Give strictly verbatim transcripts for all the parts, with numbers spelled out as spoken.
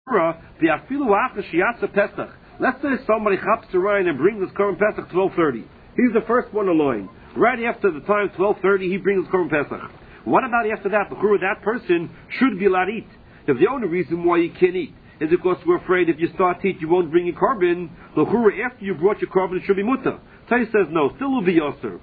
Let's say somebody hops to Ryan and brings his Korban Pesach twelve thirty. He's the first one alone. Right after the time twelve thirty, he brings his Korban Pesach. What about after that? That person should be allowed to eat. If the only reason why you can't eat is because we're afraid if you start to eat, you won't bring your Korban. After you brought your Korban, it should be mutter. Tais says no, still will be yoser.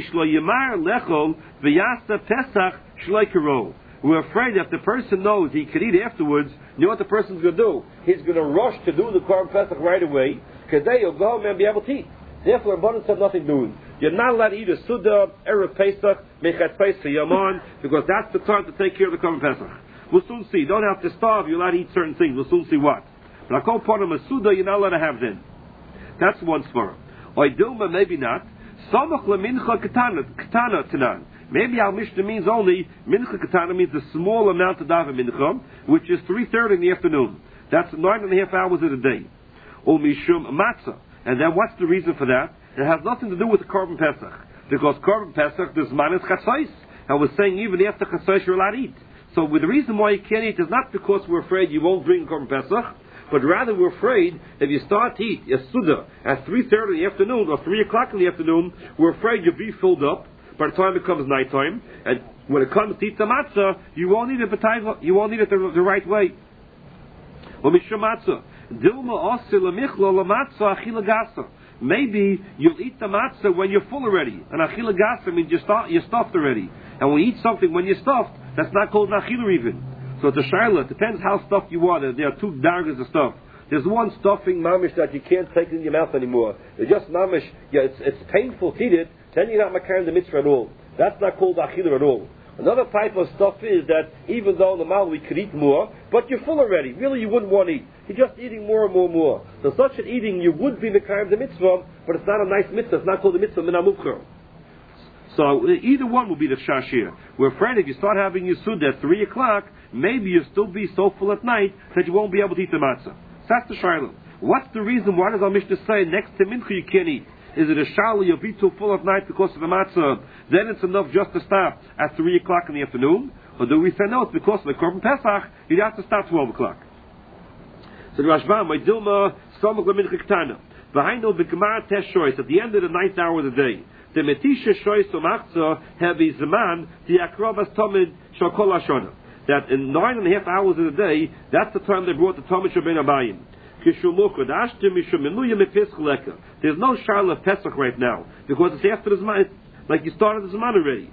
We're afraid that if the person knows he can eat afterwards, you know what the person's going to do? He's going to rush to do the Korban Pesach right away, because then he'll go home and be able to eat. Therefore, abundance have nothing doing. You're not allowed to eat a Suda, Erev Pesach, Mechat Pesach, Yaman, because that's the time to take care of the Korban Pesach. We'll soon see. Don't have to starve, you're allowed to eat certain things. We'll soon see what. But I call part of a Suda, you're not allowed to have then. That's one svara. Oidilma, maybe not. Samach lemincha katana tanan. Maybe our Mishnah means only, mincha katana means a small amount of daven mincha, which is three thirty in the afternoon. That's nine and a half hours in a day. O mishum matzah. And then what's the reason for that? It has nothing to do with the Korban Pesach. Because Korban Pesach, this man is chatzais. And we're saying even after chatzais you're allowed to eat. So with the reason why you can't eat is not because we're afraid you won't bring Korban Pesach, but rather we're afraid if you start to eat a Suda at three thirty in the afternoon or three o'clock in the afternoon, we're afraid you'll be filled up by the time it comes nighttime. And when it comes to eat the matzah, you won't eat it, you won't eat it the, the right way. Maybe you'll eat the matzah when you're full already. And achila gasa means you're, start, you're stuffed already. And when you eat something when you're stuffed, that's not called nachila even. So the shaila, it depends how stuffed you are. There are two dargas of stuff. There's one stuffing mamish that you can't take in your mouth anymore. It's just mamish, yeah, it's, it's painful to eat it, then you're not makar the mitzvah at all. That's not called achila at all. Another type of stuff is that even though normally we could eat more, but you're full already. Really, you wouldn't want to eat. You're just eating more and more and more. So such an eating, you would be makar the mitzvah, but it's not a nice mitzvah. It's not called the mitzvah min hamukar. So either one will be the shashir. We're afraid if you start having your suda at three o'clock, maybe you'll still be so full at night that you won't be able to eat the matzah. So that's the shiloh. What's the reason? Why does our Mishnah say next to mincha you can't eat? Is it a shiloh you'll be too full at night because of the matzah? Then it's enough just to stop at three o'clock in the afternoon? Or do we say no, it's because of the Korban Pesach, you'd have to stop twelve o'clock? So the Rashbam, my dilma, somach lemincha ktana. Behind the Gemara test choice at the end of the ninth hour of the day. The metisha shoyis umachza heavy zaman the akrobas tamid shakol hashana. That in nine and a half hours of the day, that's the time they brought the tamid shabin abayim. There's no Charla of Pesach right now because it's after the Zman, it's like you started the Zman already.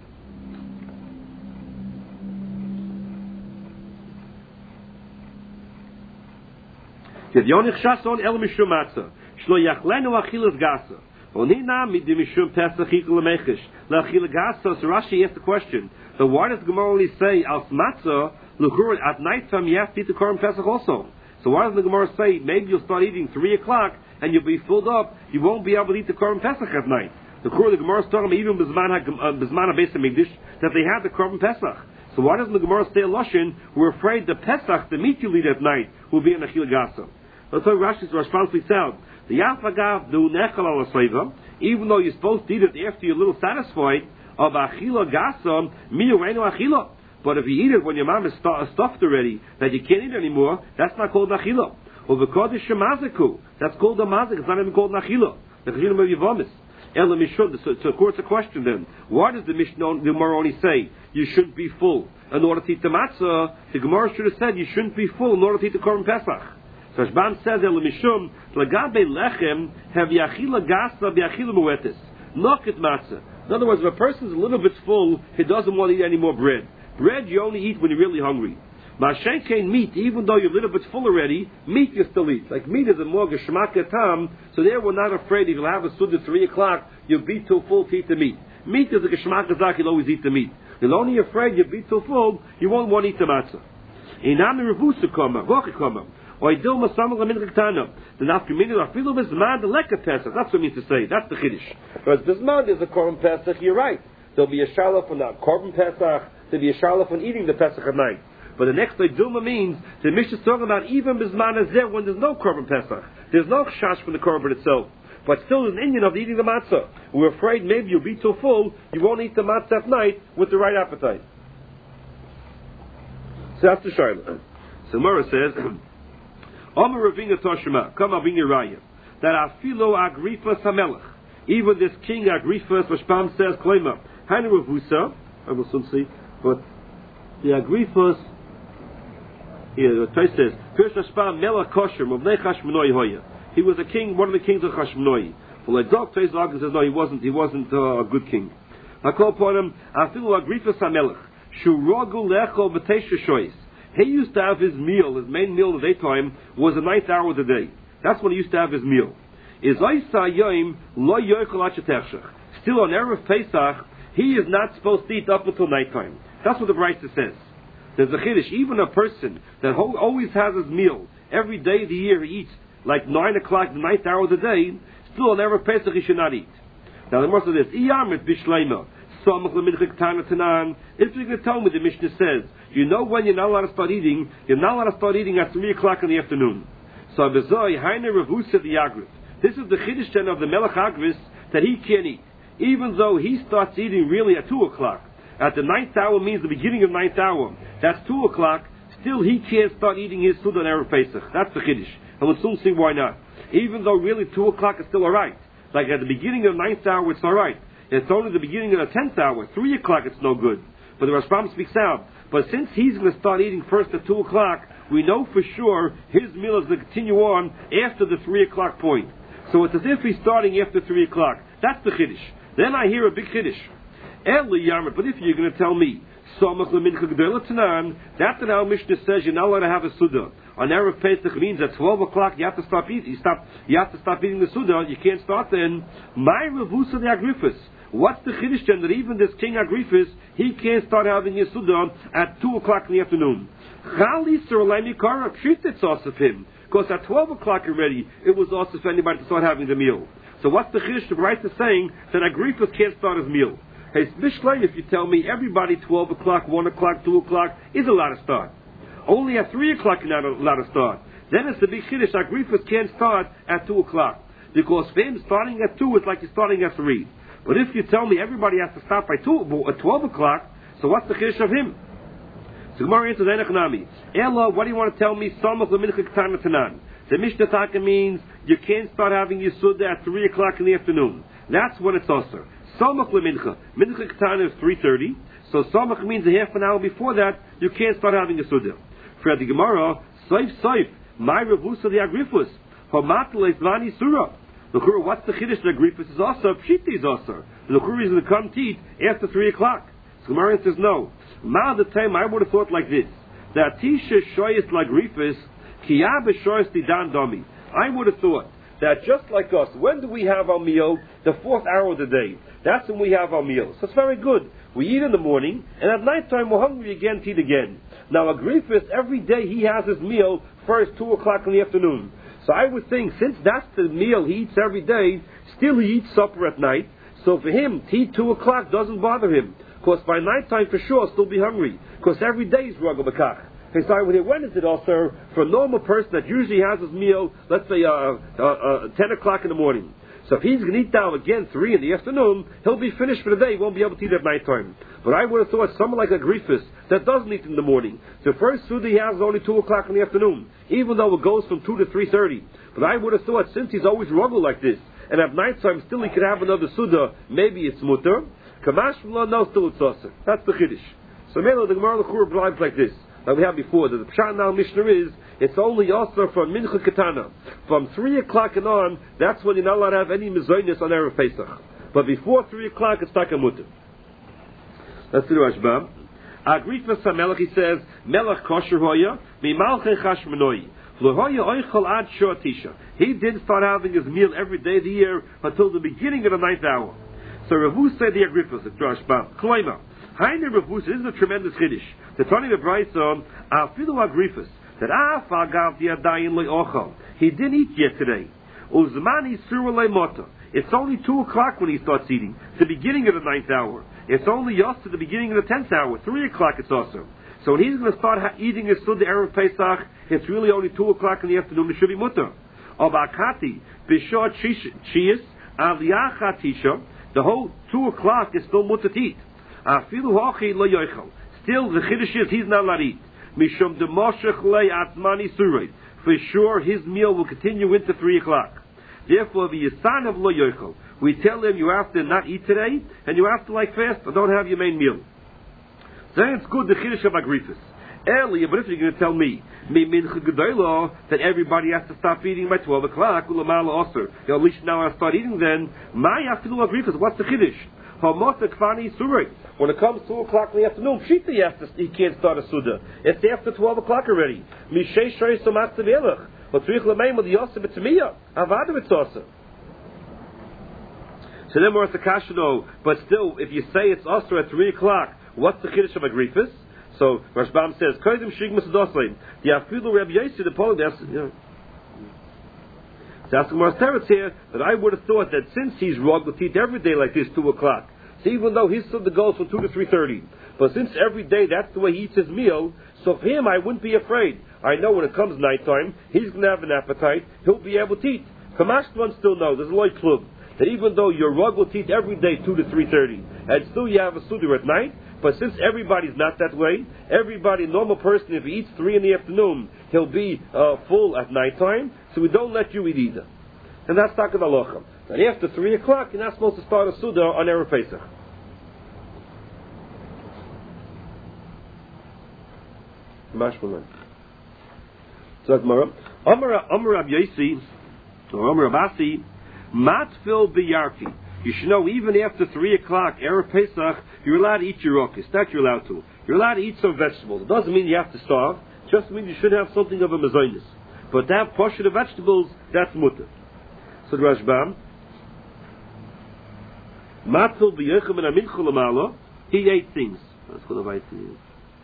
Yonich Shason El Mishum Matzah Shlo Yachlenu Achilas Gasa. Onina Midi Mishum Pesach Hikul Mechish La Achila Gasa. So Rashi asked the question. So why does Gemara only say Al Matzah Luchur at night time you have to eat the Korban Pesach also? So why does the Gemara say maybe you'll start eating three o'clock and you'll be filled up? You won't be able to eat the Korban Pesach at night. The Gemara is talking about even Bizman HaBeis HaMikdash that they had the Korban Pesach. So why doesn't the Gemara say Lashon? We're afraid the Pesach, the meat you eat at night, will be in Achila Gasa. That's why Rashi's responsibly sound. The Yafagav do Nechal Al Asayva, even though you're supposed to eat it after you're a little satisfied, of Achila Gasa, Miyuenu Achila. But if you eat it when your mom is stuffed already, that you can't eat anymore, that's not called nachila. Or the kodesh shemaziku, that's called a mazik. It's not even called nachila. The chilum of yivamis. Ela mishud. So, of course, a question then: why does the Mishnah, the Gemara only say you shouldn't be full in order to eat the matzah? The Gemara should have said you shouldn't be full in order to eat the Korban Pesach. So Shban says Ela mishum lagabe lechem have yachila gasa v'yachila muetis noket matzah. In other words, if a person's a little bit full, he doesn't want to eat any more bread. Bread you only eat when you're really hungry. Mashenkein meat, even though you're a little bit full already, meat you still eat. Like meat is a more geshmak tam, so there we're not afraid if you'll have a suda at three o'clock, you'll be too full to eat the meat. Meat is a geshmak zak, you'll always eat the meat. You're only afraid you'll be too full, you won't want to eat the matzah. Inami revusa koma, rocha koma. Or idil masamah lamin rektana. The nafkaminu afilu bizman the leka pesach. That's what it means to say. That's the chiddush. Whereas bizman is a korban pesach, you're right. There'll be a shalaf on the korban pesach, there'll be a shalaf on eating the pesach at night. But the next day, Duma means the Mishnah is talking about even bizman azeh when there's no korban pesach. There's no chash from the korban itself. But still there's an Indian of eating the matzah. We're afraid maybe you'll be too full, you won't eat the matzah at night with the right appetite. So that's the shayla. So Mara says, Omer Ravina Toshima, come Avini Raya, that Afilo Agrifas Hamelech, even this king Agrifas, Rashbam says, Klema, Hainu Ravusa, I will soon see, but the Agrifas, here, the Tais says, First Rashbam Melech Kosher, Mavnei Chashmonoi Hoya. He was a king, one of the kings of Chashmonoi. Well, like dog Tais Lagan says, no, he wasn't, he wasn't uh, a good king. I call upon him, Afilo Agrifas Hamelech, Shurogu Lecho B'Teisha Shois. He used to have his meal, his main meal of the daytime was the ninth hour of the day. That's when he used to have his meal. Still on Erev Pesach, he is not supposed to eat up until nighttime. That's what the Brisa says. There's a chiddush. Even a person that ho- always has his meal, every day of the year he eats like nine o'clock, the ninth hour of the day, still on Erev Pesach he should not eat. Now the Gemara says this, Iyamit Bishleima. If you're going to tell me, the Mishnah says, you know when you're not allowed to start eating, you're not allowed to start eating at three o'clock in the afternoon. So this is the chiddush of the Melech Agris, that he can't eat. Even though he starts eating really at two o'clock. At the ninth hour means the beginning of ninth hour. That's two o'clock. Still he can't start eating his food on Erev Pesach. That's the chiddush. And we'll soon see why not. Even though really two o'clock is still alright. Like at the beginning of the ninth hour it's alright. It's only the beginning of the tenth hour. Three o'clock it's no good. But the Rashbam speaks out. But since he's going to start eating first at two o'clock, we know for sure his meal is going to continue on after the three o'clock point. So it's as if he's starting after three o'clock. That's the chiddush. Then I hear a big chiddush. Eli Yamar, but if you're going to tell me, Somach Lemincha G'dela Tanan, that's what our Mishnah says you're not allowed to have a Suda. On Erev Pesach means at twelve o'clock you have to stop eating. You stop. You have to stop eating the Suda. You can't start then. My Revusa the Agrifas. What's the chiddush then that even this king Agrifas, he can't start having his Suda at two o'clock in the afternoon? Chali Sirolai Mikara, it's also of him. Because at twelve o'clock already, it was also for anybody to start having the meal. So what's the chiddush? The right is saying that Agrifas can't start his meal. Hey, Mishlei, if you tell me everybody twelve o'clock, one o'clock, two o'clock is allowed to start. Only at three o'clock you're not allowed to start. Then it's the big chiddush. Agrifas can't start at two o'clock. Because for him, starting at two is like you're starting at three. But if you tell me everybody has to start by two, at twelve o'clock, so what's the chiddush of him? So Gemara answers, Enochnami. Ella, what do you want to tell me? Samach lemincha ketana tanan. The Mishnah Taka means you can't start having your Suda at three o'clock in the afternoon. That's when it's osir. Samach lemincha. Mincha ketana is three thirty. So Samach means a half an hour before that, you can't start having your Suda. For the Gemara, Saif Saif, my revusa the Agrifus, Homatle Zvani Surah. L'chura, what's the chiddush? The Agrifus is also, Pshiti is also. The L'chura is going to come to eat after three o'clock. So Gemara says no. Ma the time I would have thought like this: that Tisha Shoyis Lagrifus, Kiyab Shoyis Didan Domi. I would have thought that just like us, when do we have our meal? The fourth hour of the day. That's when we have our meal. So it's very good. We eat in the morning, and at night time we're hungry again to eat again. Now Agrifus, every day he has his meal first two o'clock in the afternoon. So I would think, since that's the meal he eats every day, still he eats supper at night. So for him, to eat two o'clock doesn't bother him. Because by night time for sure still be hungry. Because every day is Ragel Bekach. So I would hear, when is it also for a normal person that usually has his meal, let's say uh, uh, uh, ten o'clock in the morning. So if he's going to eat now again three in the afternoon, he'll be finished for the day, he won't be able to eat at night time. But I would have thought someone like a Agrifus that doesn't eat in the morning, the first food he has is only two o'clock in the afternoon, even though it goes from two to three thirty. But I would have thought, since he's always Ragel like this, and at night time still he could have another Suda, maybe it's mutter. Kamash no, still it's osir. That's the chiddush. So Mela, the Gemara L'chur believes like this, that we had before, that the Pshat now Mishnah is, it's only osir from Mincha Ketana. From three o'clock and on, that's when you're not allowed to have any mizoynis on Erev Pesach. But before three o'clock, it's takamut. Let's do Rashbam. Agrifas HaMelech, he says, Melech kosher hoya, mimalche chashmonoi. He didn't start having his meal every day of the year until the beginning of the ninth hour. So Ravu said the Agrifas, the Rashbam, Kloima. Haine Ravu, this is a tremendous chiddush. The Tani of Brayson, Afilu Agrifas, that Afagav the Adayin le'ochal. He didn't eat yet today. Uzmani Surulei Mota. It's only two o'clock when he starts eating, the beginning of the ninth hour. It's only Yos to the beginning of the tenth hour, three o'clock it's also. So when he's going to start ha- eating his food the Erev Pesach, it's really only two o'clock in the afternoon, it should be mutter. Obakati, Bishot Chias, Avliacha Tisha. The whole two o'clock is still mutter to eat. Afilu hachi lo yochel. Still, the chiddush is he's not allowed to eat. Mishum demoshech le atzmani surei. for sure his meal will continue into three o'clock. Therefore, the son of lo yochel, we tell him you have to not eat today, and you have to like fast, or don't have your main meal. Then it's good the chiddush of agrifus. Earlier, but if you're going to tell me, that everybody has to stop eating by twelve o'clock, you know, at least now I start eating then, what's the chiddush? When it comes two o'clock in the afternoon, Pshita he, has to, he can't start a Suda. It's after twelve o'clock already. So then we're at the Kashano, but still, if you say it's also at three o'clock, what's the Kiddush of Agrifis? So Rashbam says, Kodim Shigmas Doslein, the Afilu Reb Yossi, the Poly, that's, you know. So asking Mars Teretz here, that I would have thought that since he's rog with teeth every day like this, two o'clock, so even though his Suda goes from two to three thirty, but since every day that's the way he eats his meal, so for him I wouldn't be afraid. I know when it comes nighttime, he's going to have an appetite, he'll be able to eat. Kamashwan still knows, there's a loy plug, that even though your rug will eat every day two to three thirty, and still you have a Suda at night, but since everybody's not that way, everybody, normal person, if he eats three in the afternoon, he'll be uh, full at nighttime, so we don't let you eat either. And that's Taka Alocha. And after three o'clock, you're not supposed to start a Suda on Erev Pesach. So that's Mara. Amar Rab Yossi, or Amar Abasi, Matfil B'Yarki. You should know, even after three o'clock, Erev Pesach, you're allowed to eat your rokis. That you're allowed to. You're allowed to eat some vegetables. It doesn't mean you have to starve. It just means you should have something of a mezainis. But to have portion of vegetables, that's mutter. So the Rashbam, Matfil B'Yechem and Aminchul Amala, he ate things. Let's go to the right thing.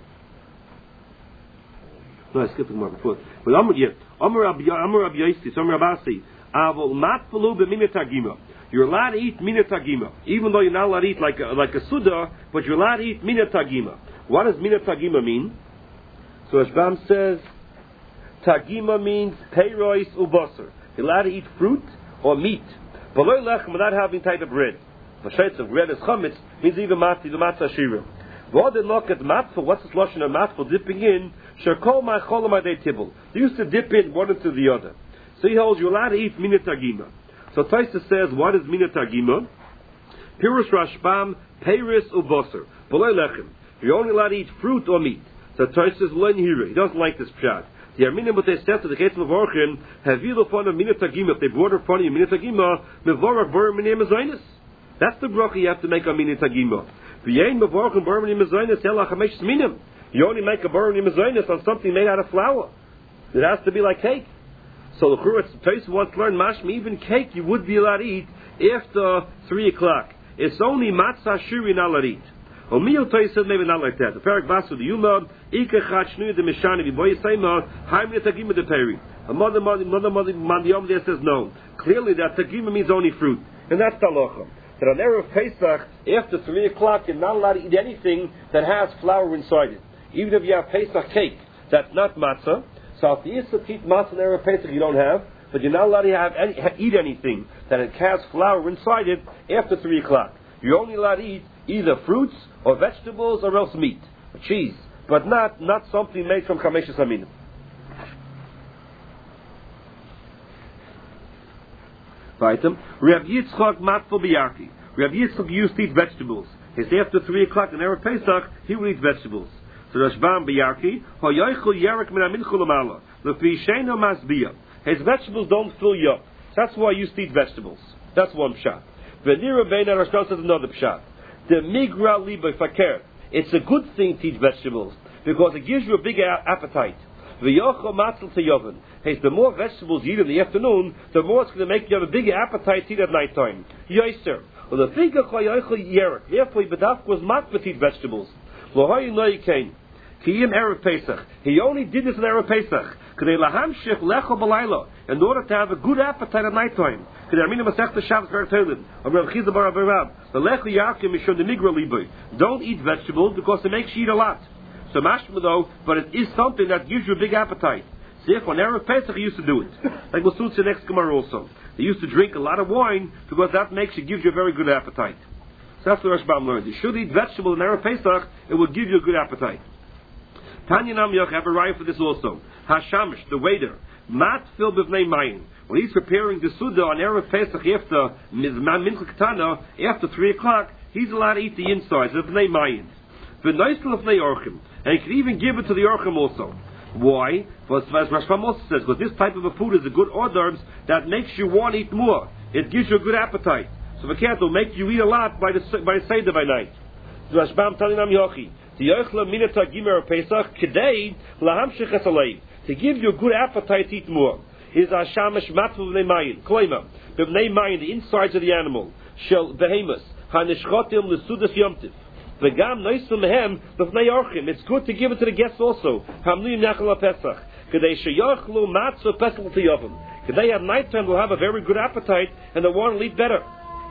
No, I skipped the mark before. But Amar Rab Yossi, Amar Abasi, Avol Matfilu B'Minat Hagima. You're allowed to eat Minat Hagima, even though you're not allowed to eat like a, like a Suda, but you're allowed to eat Minat Hagima. What does Minat Hagima mean? So Rashbam says, Tagima means Peirois Ubasar. You're allowed to eat fruit or meat. But lo lechem, without having type of bread. Vashaitz of bread is chametz, means even mati, the matzah shira. What did look at matful, what's this lotion of matful dipping in? Shekol my cholam adei tibble. They used to dip in one into the other. So he holds you're allowed to eat Minat Hagima. So Taisa says, what is Minat Hagima? Pirush Rashbam, Peiris Ubasar. B'loi lechem. You're only allowed to eat fruit or meat. So Taisa says, Lo Nihira. He doesn't like this pshat. The Arminim, but they said to the Ketzim of Orchin, have you the fun of Minat Hagima? If they brought her fun of Minat Hagima, Mevorach Bar Minim Azainis. That's the bracha you have to make on Minat Hagima. V'yein Mevorach Bar Minim Azainis, Ela Chamesh Minim. You only make a Bar Minim Azainis on something made out of flour. It has to be like cake. So the Churetz Taisa wants to learn mashma, even cake you would be allowed to eat after three o'clock. It's only matzah shiri not allowed to eat. Omiyot Taisa said maybe not like that. The Perak Basu the Yuma Ika Chat Shnuya the Mishani Viboy Seima Haimina Tagima the Peri. A mother mother mother mother Mandiyom there says no. Clearly that Tagima means only fruit, and that's Talocha. That on Erev Pesach after three o'clock you're not allowed to eat anything that has flour inside it. Even if you have Pesach cake, that's not matzah. So if the Yisra teeth matzah and Erev Pesach you don't have, but you're not allowed to have any, eat anything that it has flour inside it after three o'clock. You're only allowed to eat either fruits or vegetables or else meat, or cheese, but not, not something made from Chameshes Aminim. Vaitam, Rav Yitzchak Matfil B'Yarki. Rav Yitzchak used to eat vegetables. He said after three o'clock in Erev Pesach he would eat vegetables. So Rashbam B'Yarki, Hoyoichel Yerek Min Aminchul Amala, L'fi Sheino Masbiyah. His vegetables don't fill you up. That's why I used to eat vegetables. That's one pshat. V'nira Beina Rashbam says another pshat. The Migra Liba Fakir. It's a good thing to eat vegetables because it gives you a bigger appetite. V'yochel Matzil Teyoven. Hey, the more vegetables you eat in the afternoon, the more it's going to make you have a bigger appetite to eat at night time. Yoiser. Well, the figure Hoyoichel Yerek. Therefore, Bedaf was matful to eat vegetables. Lohayu no came. Kiyim Erev Pesach. He only did this in Erev Pesach. K'dei lahamshich lecho b'layla. In order to have a good appetite at night time. K'dei armina masechta Shabbos v'ertelin. Of Rav Chizda bar Avirab. The lecho yakim mishon the migra liboy. Don't eat vegetables because it makes you eat a lot. So mashma though, but it is something that gives you a big appetite. See, if on Erev Pesach he used to do it. Like we'll soon see next Gemara also. They used to drink a lot of wine because that makes you, gives you a very good appetite. So that's what Rashbam learned. You should eat vegetables in Erev Pesach, it will give you a good appetite. Tanya Nam Yoch have a raya for this also. Hashamish, the waiter. Mat fil b'vnei mayin. When he's preparing the Suda on Erev Pesach after Mizman Mincha Ketana, after three o'clock, he's allowed to eat the insides of b'nei mayin. V'noisel of b'nei orchim. And he can even give it to the orchim also. Why? Because as Rashbam also says, because this type of a food is a good hors d'oeuvres that makes you want to eat more. It gives you a good appetite. So the cat will make you eat a lot by the by the Seder by night. Rashbam telling Am Yochi, to give you a good appetite to eat more. Is Ashamish Matvu B'nei Mayin, Kloima, B'nei Mayin, the insides of the animal, Shel Behemus, Hanishchotim L'Sudas Yomtiv. V'gam Noisum Mehem B'nei Orchim. It's good to give it to the guests also. Hamnuyim Yachal HaPesach. K'dei Sheyochlu Matzah Pesach L'Tiyovim. K'dei at night time will have a very good appetite and they'll want to eat better.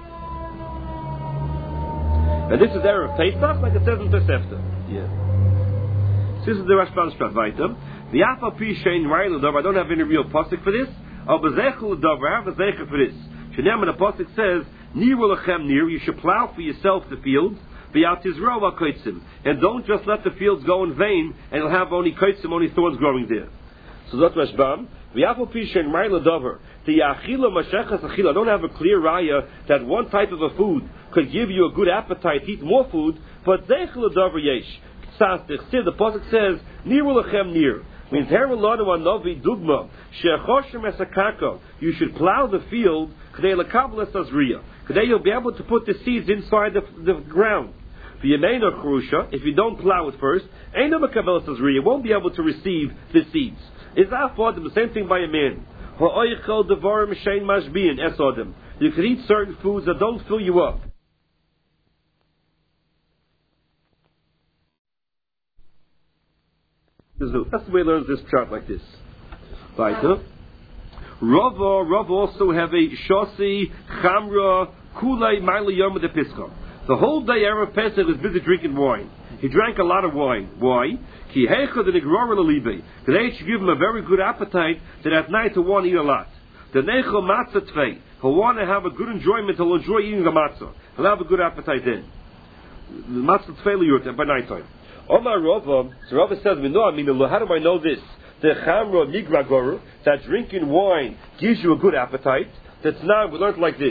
And this is Erev Pesach, like it says in Tosefta. Yeah. This is the Rashbam Shpat Vaitam. The Afal Pi Shein Raya L'Davar. I don't have any real pasuk for this. Al B'Zechel L'Davar. I have a Zecher for this. Shenam, the pasuk says, Niru Lechem Nir. You should plow for yourself the fields. V'Yal Tizro Al Koitzim. And don't just let the fields go in vain, and you'll have only Koitzim, only thorns growing there. So that's Rashbam. The Afal Pi Shein Raya L'Davar. The Yachila Mashechas Achila. I don't have a clear raya that one type of a food could give you a good appetite to eat more food, but Zechel L'Davar Yesh. The pasuk says, Niru Lechem Nir. Means dugma you should plow the field today you'll be able to put the seeds inside the, the ground. If you don't plow it first, you won't be able to receive the seeds. Is that the same thing by a man? You can eat certain foods that don't fill you up. That's the way he learns this chart like this. Weiter. Rava, Rava also have a shosi, chamra, kulei, maile yom de pischa. The whole day Erev Pesach was busy drinking wine. He drank a lot of wine. Why? Ki heicha de negrora lelibe. Today it should give him a very good appetite that at night he'll want to eat a lot. The nechel matzah tvei. He'll want to have a good enjoyment. He'll enjoy eating the matzah. He'll have a good appetite then. The matzah tvei liyurt by night time. Omar Rava, so Rava says, we know, I mean, how do I know this? The chamra nigra goru, that drinking wine gives you a good appetite. That's now, we learned like this.